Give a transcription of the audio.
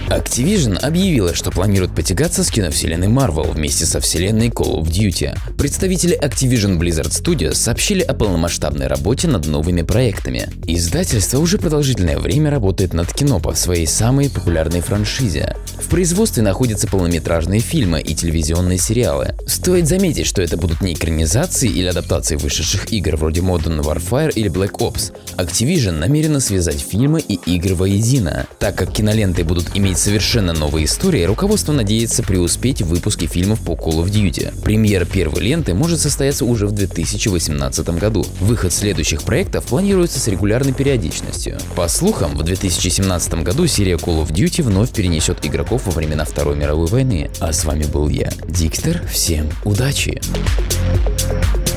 Activision объявила, что планирует потягаться с киновселенной Marvel вместе со вселенной Call of Duty. Представители Activision Blizzard Studios сообщили о полномасштабной работе над новыми проектами. Издательство уже продолжительное время работает над кино по своей самой популярной франшизе. В производстве находятся полнометражные фильмы и телевизионные сериалы. Стоит заметить, что это будут не экранизации или адаптации вышедших игр вроде Modern Warfare или Black Ops. Activision намерена связать фильмы и игры воедино. Так как киноленты будут иметь совершенно новые истории, руководство надеется преуспеть в выпуске фильмов по Call of Duty. Премьера первой ленты может состояться уже в 2018 году. Выход следующих проектов планируется с регулярной периодичностью. По слухам, в 2017 году серия Call of Duty вновь перенесет игроков во времена Второй мировой войны. А с вами был я, Дикстер. Всем удачи!